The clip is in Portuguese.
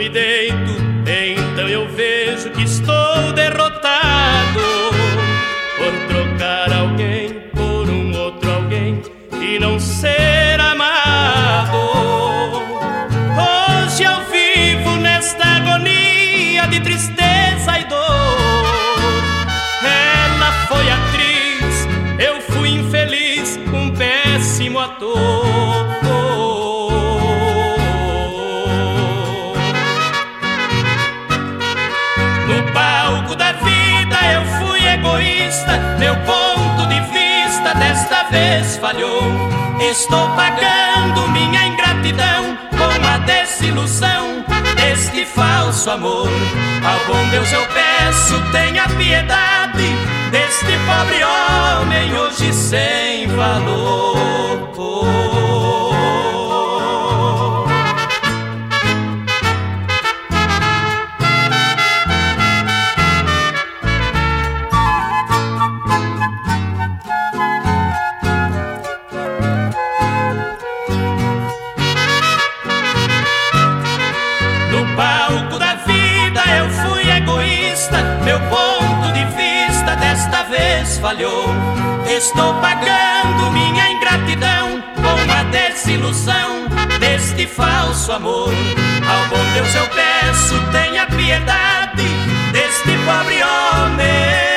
me deito, então eu vejo que estou derrotado por trocar alguém por um outro alguém e não ser amado. Hoje eu vivo nesta agonia de tristeza e dor. Ela foi atriz, eu fui infeliz, um péssimo ator. No palco da vida eu fui egoísta, meu ponto de vista desta vez falhou. Estou pagando minha ingratidão com a desilusão deste falso amor. Ao bom Deus eu peço, tenha piedade deste pobre homem hoje sem valor. No palco da vida eu fui egoísta, meu ponto de vista desta vez falhou. Estou pagando minha ingratidão com a desilusão deste falso amor. Ao bom Deus eu peço, tenha piedade deste pobre homem